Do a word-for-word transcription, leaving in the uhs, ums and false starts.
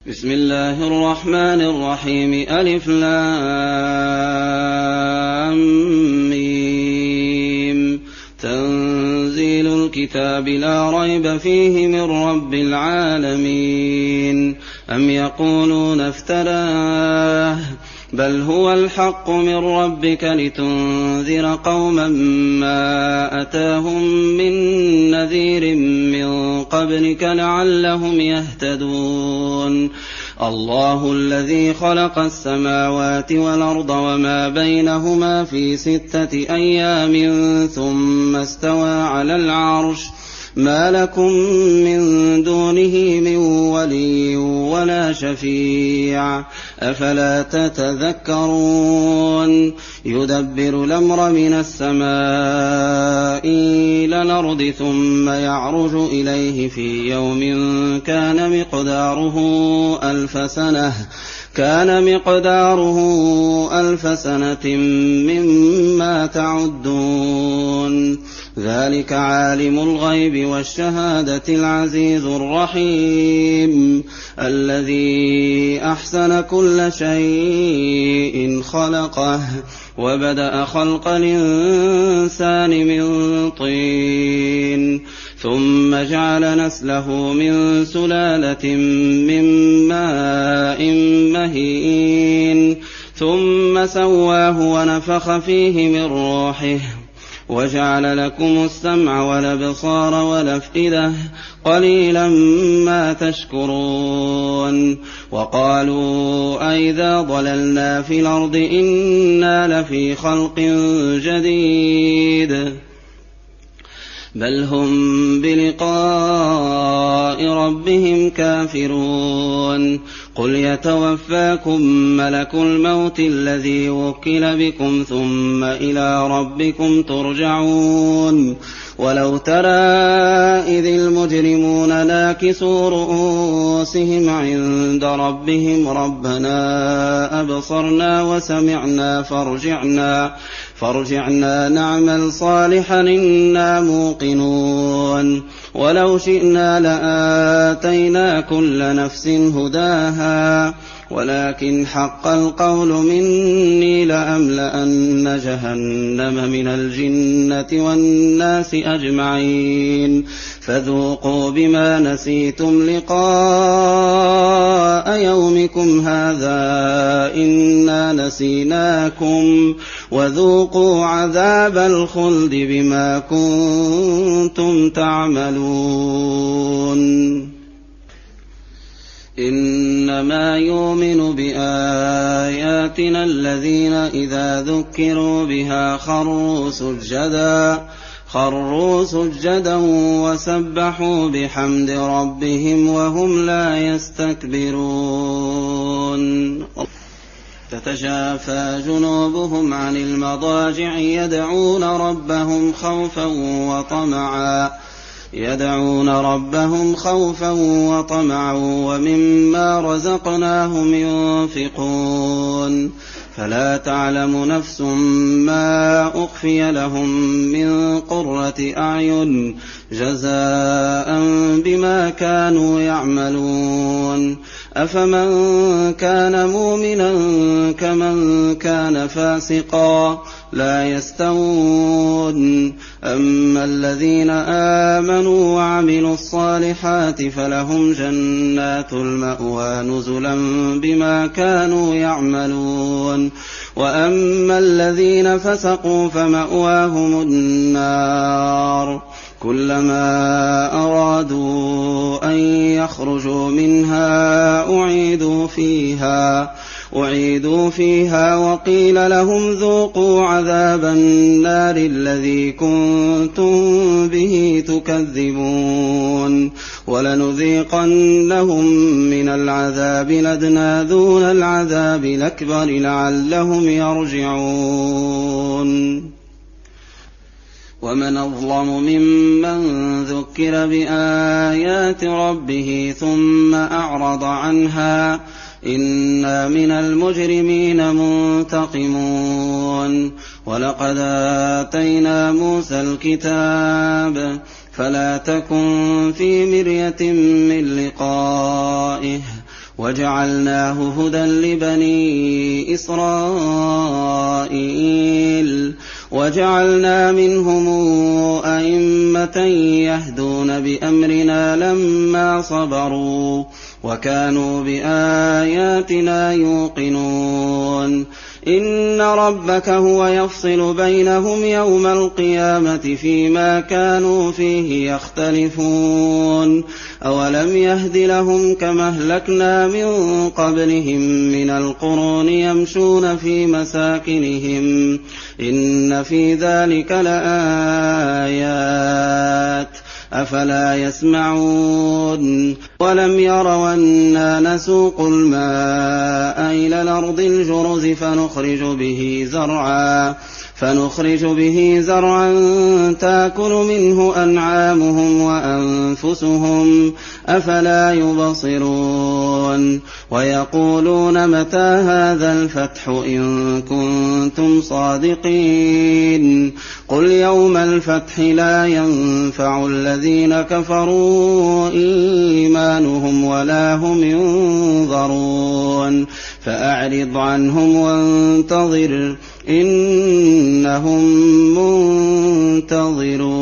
بسم الله الرحمن الرحيم. ألف لام ميم. تنزيل الكتاب لا ريب فيه من رب العالمين. أم يقولون افتراه بل هو الحق من ربك لتنذر قوما ما أتاهم من نذير من قبلك لعلهم يهتدون. الله الذي خلق السماوات والأرض وما بينهما في ستة أيام ثم استوى على العرش ما لكم من دونه من ولي ولا شفيع أفلا تتذكرون. يدبر الأمر من السماء إلى الأرض ثم يعرج إليه في يوم كان مقداره ألف سنة كان مقداره ألف سنة مما تعدون. ذلك عالم الغيب والشهادة العزيز الرحيم الذي أحسن كل شيء خلقه وبدأ خلق الإنسان من طين ثم جعل نسله من سلالة من ماء مهين ثم سواه ونفخ فيه من روحه وجعل لكم السمع والأبصار والأفئدة قليلا ما تشكرون. وقالوا أئذا ضللنا في الأرض إنا لفي خلق جديد بل هم بلقاء ربهم كافرون. قل يتوفاكم ملك الموت الذي وكل بكم ثم إلى ربكم ترجعون. ولو ترى إذ المجرمون ناكسوا رؤوسهم عند ربهم ربنا أبصرنا وسمعنا فارجعنا فارجعنا نعمل صالحا إنا موقنون. ولو شئنا لآتينا كل نفس هداها ولكن حق القول مني لأملأن جهنم من الجنة والناس أجمعين. فذوقوا بما نسيتم لقاء يومكم هذا إنا نسيناكم وذوقوا عذاب الخلد بما كنتم تعملون. إنما يؤمن بآياتنا الذين إذا ذكروا بها خروا سجدا خروا سجدا وسبحوا بحمد ربهم وهم لا يستكبرون. تتجافى جنوبهم عن المضاجع يدعون ربهم خوفا وطمعا يدعون ربهم خوفا وطمعا ومما رزقناهم ينفقون. فلا تعلم نفس ما أخفي لهم من قرة أعين جزاء بما كانوا يعملون. أفمن كان مؤمنا كمن كان فاسقا لا يستوون. أما الذين آمنوا وعملوا الصالحات فلهم جنات المأوى نزلا بما كانوا يعملون. وأما الذين فسقوا فمأواهم النار كلما أرادوا أن يخرجوا منها أعيدوا فيها أعيدوا فيها وقيل لهم ذوقوا عذاب النار الذي كنتم به تكذبون. ولنذيقنهم من العذاب الأدنى دون العذاب الأكبر لعلهم يرجعون. ومن أظلم ممن ذكر بآيات ربه ثم أعرض عنها إنا من المجرمين منتقمون. ولقد آتينا موسى الكتاب فلا تكن في مرية من لقائه وَجَعَلْنَاهُ هُدًى لِّبَنِي إِسْرَائِيلَ وَجَعَلْنَا مِنْهُمْ أَئِمَّةً يَهْدُونَ بِأَمْرِنَا لَمَّا صَبَرُوا وَكَانُوا بِآيَاتِنَا يُوقِنُونَ إِنَّ رَبَّكَ هُوَ يَفْصِلُ بَيْنَهُمْ يَوْمَ الْقِيَامَةِ فِيمَا كَانُوا فِيهِ يَخْتَلِفُونَ أَوَلَمْ يَهْدِ لَهُمْ كَمَا أَهْلَكْنَا مِن قَبْلِهِم مِّنَ الْقُرُونِ يَمْشُونَ فِي مَسَاكِنِهِمْ إِنَّ فِي ذَٰلِكَ لَآيَاتٍ ۖ أَفَلَا يَسْمَعُونَ وَلَمْ يَرَوْا أَنَّا نَسُوقُ الْمَاءَ إِلَى الْأَرْضِ الْجُرُزِ فَنُخْرِجُ بِهِ زَرْعًا فنخرج به زرعا تاكل منه أنعامهم وأنفسهم أفلا يبصرون ويقولون متى هذا الفتح إن كنتم صادقين قل يوم الفتح لا ينفع الذين كفروا إيمانهم ولا هم ينظرون فأعرض عنهم وانتظر إنهم منتظرون